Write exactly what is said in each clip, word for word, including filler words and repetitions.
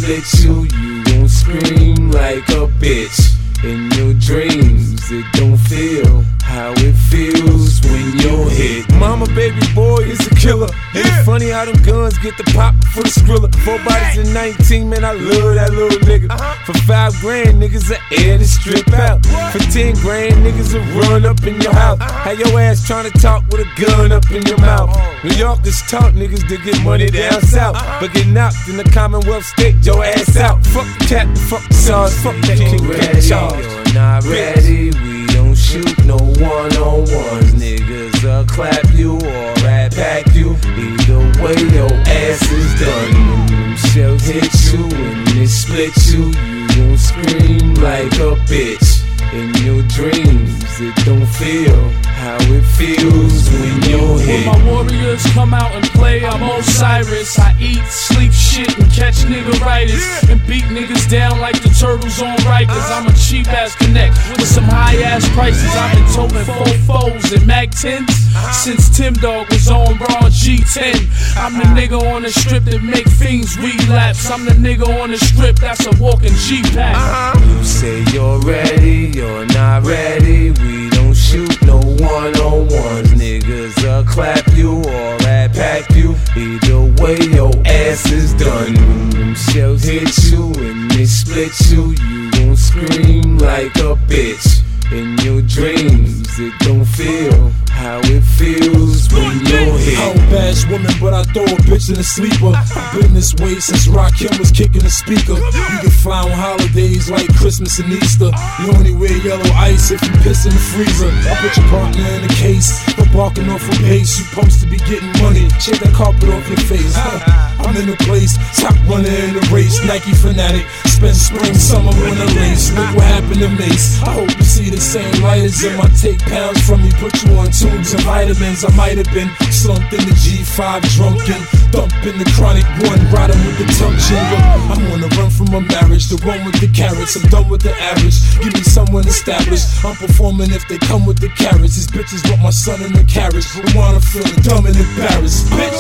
split you, you gon' scream like a bitch. In your dreams, it don't feel how it feels when you're hit. Mama, baby boy is a killer. Yeah. It's funny how them guns get the pop for the skrilla. Four bodies in nineteen, man, I love that little nigga. Uh-huh. For five grand, niggas are air to strip out. What? For ten grand, niggas will run up in your house. Uh-huh. Have your ass trying to talk with a gun up in your mouth. Oh. New Yorkers taught niggas to get money down south. Uh-huh. But get knocked in the Commonwealth state, your ass out. Fuck the cat, fuck the sauce, fuck that king, king charge. You're not ready, we don't shoot no one-on-ones. Niggas will clap you or rat pack you. Either way, your ass is done. When them shells hit you and they split you, you gon' scream like a bitch. In your dreams, it don't feel how it feels when you're hit. When my warriors come out and play, I'm Osiris. I eat, sleep, shit, and catch niggeritis. And beat niggas down like the turtles on Rikers. I'm a cheap ass connect with some high ass prices. I've been toting four foes and Mac tens since Tim Dog was on Raw G ten. I'm the nigga on the strip that make fiends relapse. I'm the nigga on the strip that's a walking G-Pack. You say you're ready, you're not ready. We don't shoot no one-on-ones. Niggas will clap you or rat pack you. Either way, your ass is done. When them shells hit you and they split you, you gon' scream like a bitch. In your dreams, it don't feel how it feels when you're hit. I don't bash women, but I throw a bitch in a sleeper. I've been this way since Rakim was kicking the speaker. You can fly on holidays like Christmas and Easter. You only wear yellow ice if you piss in the freezer. I put your partner in a case for barking off a pace. You supposed to be getting money, shake that carpet off your face. Huh. I'm in the place, top runner in the race. Nike fanatic, spend spring, summer, winter lace. Look what happened to Mace. I hope you see the same lighters in my take pounds from me. Put you on tubes and vitamins. I might have been slumped in the G five, drunken, thumping the chronic one, riding with the tongue jingle. I'm on the run from a marriage, the one with the carrots. I'm done with the average. Give me someone established. I'm performing if they come with the carrots. These bitches want my son in the carriage. I wanna feel dumb and embarrassed, bitch.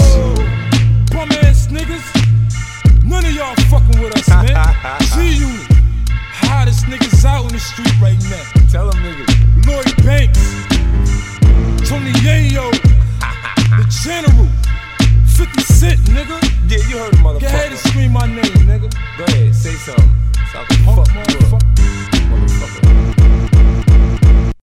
Bum ass niggas, none of y'all fucking with us, man. G-Unit, hottest niggas out in the street right now. Tell them niggas. Lloyd Banks, Tony Yayo, the General, fifty Cent, nigga. Yeah, you heard the motherfucker. Go ahead and scream my name, nigga. Go ahead, say something. So I can Punk fuck you up.